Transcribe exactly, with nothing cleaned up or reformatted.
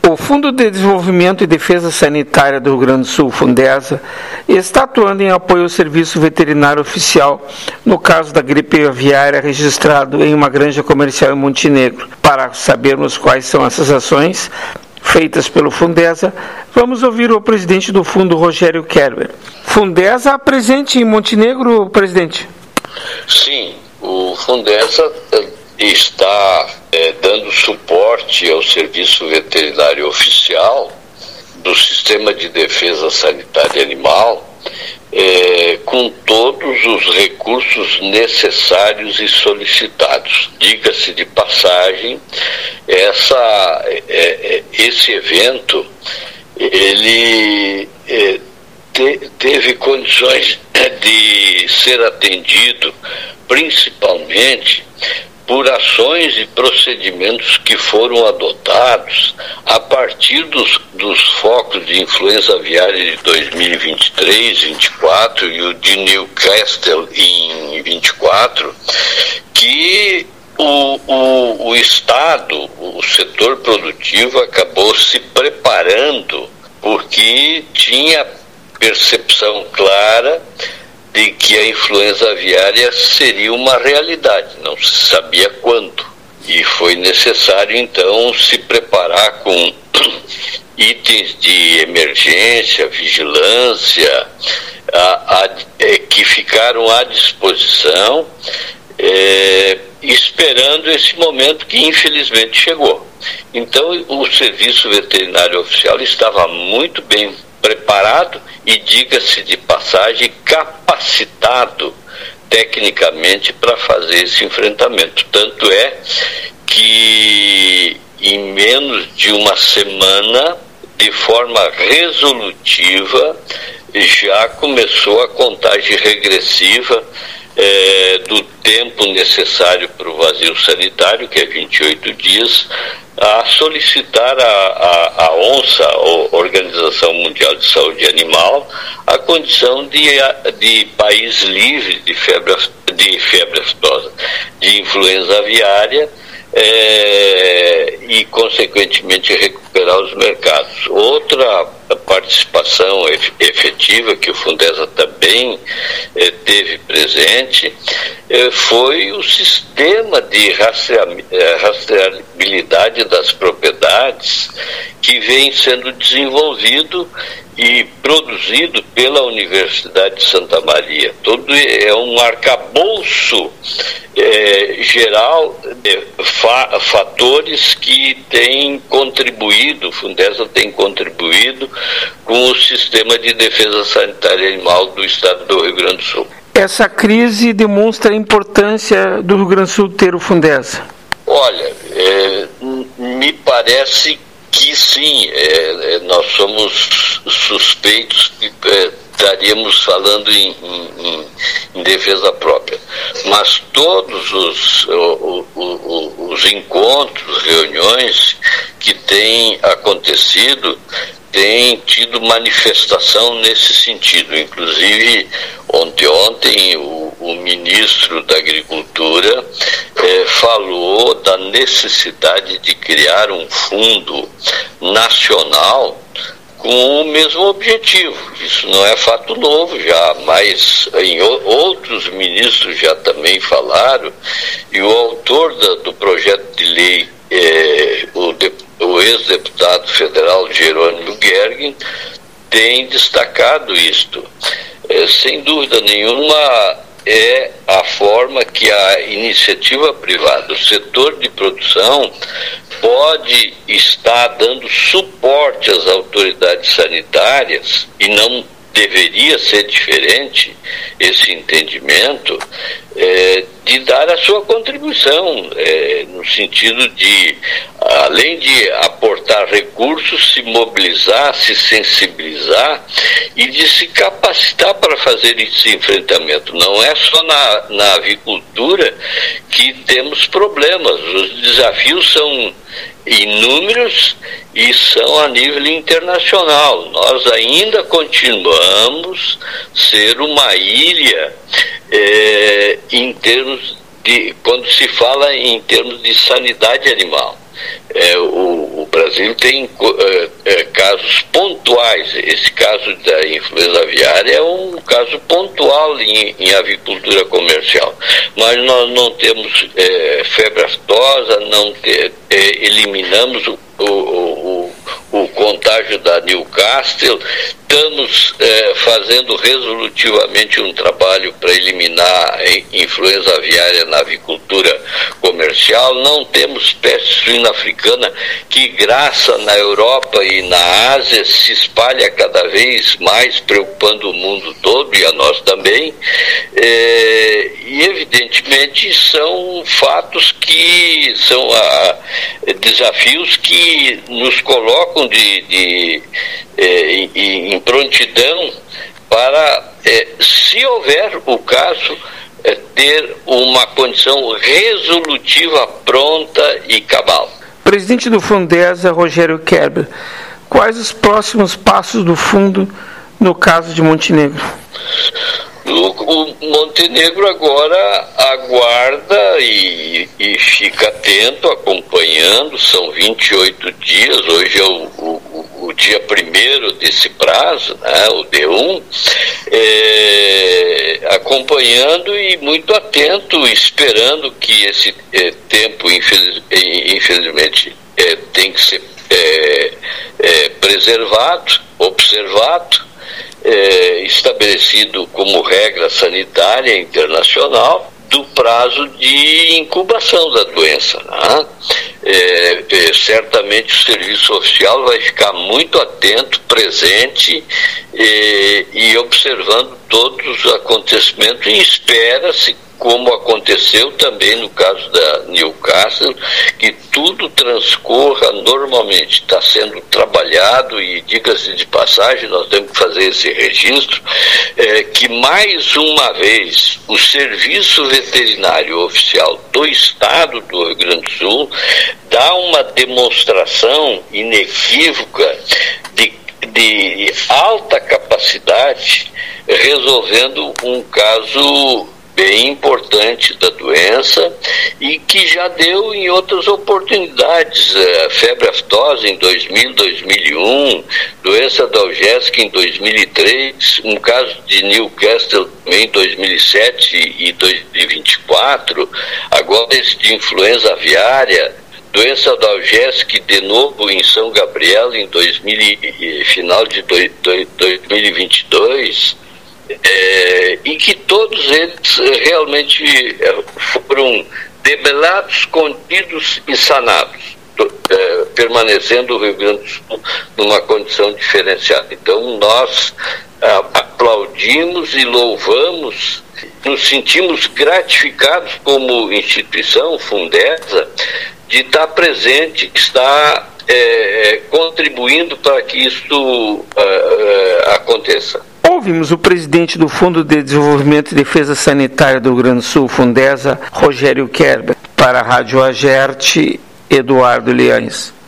O Fundo de Desenvolvimento e Defesa Sanitária do Rio Grande do Sul, Fundesa, está atuando em apoio ao Serviço Veterinário Oficial no caso da gripe aviária registrado em uma granja comercial em Montenegro. Para sabermos quais são essas ações feitas pelo Fundesa, vamos ouvir o presidente do fundo, Rogério Kerber. Fundesa presente em Montenegro, presidente? Sim, o Fundesa está é, dando suporte ao Serviço Veterinário Oficial do Sistema de Defesa Sanitária Animal é, com todos os recursos necessários e solicitados. Diga-se de passagem, essa, é, esse evento ele é, te, teve condições de ser atendido principalmente por ações e procedimentos que foram adotados a partir dos, dos focos de influenza aviária de dois mil e vinte e três, vinte e quatro e o de Newcastle em vinte e quatro, que o, o, o Estado, o setor produtivo acabou se preparando porque tinha percepção clara de que a influenza aviária seria uma realidade, não se sabia quando. E foi necessário, então, se preparar com itens de emergência, vigilância, a, a, é, que ficaram à disposição, é, esperando esse momento que, infelizmente, chegou. Então, o Serviço Veterinário Oficial estava muito bem preparado e, diga-se de passagem, capacitado tecnicamente para fazer esse enfrentamento. Tanto é que em menos de uma semana, de forma resolutiva, já começou a contagem regressiva é, do tempo necessário para o vazio sanitário, que é vinte e oito dias, a solicitar a, a, a ONSA, a Organização Mundial de Saúde Animal, a condição de, de país livre de febre, de febre aftosa, de influenza aviária, é, e, consequentemente, recuperar os mercados. Outra participação efetiva que o Fundesa também eh, teve presente eh, foi o sistema de rastreabilidade das propriedades que vem sendo desenvolvido e produzido pela Universidade de Santa Maria. Todo é um arcabouço eh, geral de fa fatores que têm contribuído, o Fundesa tem contribuído com o Sistema de Defesa Sanitária Animal do Estado do Rio Grande do Sul. Essa crise demonstra a importância do Rio Grande do Sul ter o Fundesa? Olha, é, me parece que sim, é, nós somos suspeitos que é, estaríamos falando em, em, em defesa própria, mas todos os, o, o, os encontros, reuniões que têm acontecido têm tido manifestação nesse sentido. Inclusive, ontem, ontem o, o ministro da Agricultura eh, falou da necessidade de criar um fundo nacional com o mesmo objetivo. Isso não é fato novo, já, mas em outros ministros já também falaram, e o autor da, do projeto de lei, eh, o deputado o ex-deputado federal Jerônimo Gergen, tem destacado isto. É, sem dúvida nenhuma, é a forma que a iniciativa privada, o setor de produção, pode estar dando suporte às autoridades sanitárias, e não deveria ser diferente esse entendimento, é, de dar a sua contribuição, é, no sentido de, além de aportar recursos, se mobilizar, se sensibilizar e de se capacitar para fazer esse enfrentamento. Não é só na, na avicultura que temos problemas, os desafios são inúmeros e são a nível internacional. Nós ainda continuamos ser uma ilha é, em termos de, quando se fala em termos de sanidade animal. É, o, o Brasil tem é, é, casos pontuais. Esse caso da influenza aviária é um caso pontual em, em avicultura comercial. Mas nós não temos é, febre aftosa, não te, é, eliminamos o, o, o, o contágio da Newcastle. Estamos é, fazendo resolutivamente um trabalho para eliminar a influenza aviária na avicultura comercial. Não temos peste suína africana, que graça na Europa e na Ásia se espalha cada vez mais, preocupando o mundo todo e a nós também. É, e evidentemente são fatos que são a, desafios que nos colocam de, de é, em, em prontidão para, é, se houver o caso, é, ter uma condição resolutiva pronta e cabal. Presidente do Fundesa, Rogério Kerber, quais os próximos passos do fundo no caso de Montenegro? O, o Montenegro agora aguarda e, e fica atento, acompanhando. São vinte e oito dias, hoje é o, o, o dia primeiro desse prazo, né, o D um, é, acompanhando e muito atento, esperando que esse é, tempo, infeliz, infelizmente, é, tem que ser é, é, preservado, observado, É, estabelecido como regra sanitária internacional do prazo de incubação da doença, né? É, é, certamente o serviço oficial vai ficar muito atento, presente é, e observando todos os acontecimentos, e espera-se, como aconteceu também no caso da Newcastle, que tudo transcorra normalmente. Está sendo trabalhado, e diga-se de passagem, nós temos que fazer esse registro, é, que mais uma vez o Serviço Veterinário Oficial do Estado do Rio Grande do Sul dá uma demonstração inequívoca de, de alta capacidade, resolvendo um caso bem importante da doença, e que já deu em outras oportunidades, a febre aftosa em dois mil, dois mil e um, doença da Algésica em dois mil e três, um caso de Newcastle também em dois mil e sete e dois mil e vinte e quatro, agora esse de influenza aviária, doença da Algésica de novo em São Gabriel em dois mil, final de dois mil e vinte e dois, É, e que todos eles realmente foram debelados, contidos e sanados, é, permanecendo o Rio Grande do Sul numa condição diferenciada. Então nós a, aplaudimos e louvamos, nos sentimos gratificados como instituição Fundesa de estar presente, que está é, contribuindo para que isso é, é, aconteça. Ouvimos o presidente do Fundo de Desenvolvimento e Defesa Sanitária do Rio Grande do Sul, Fundesa, Rogério Kerber. Para a Rádio Agerte, Eduardo Lianes.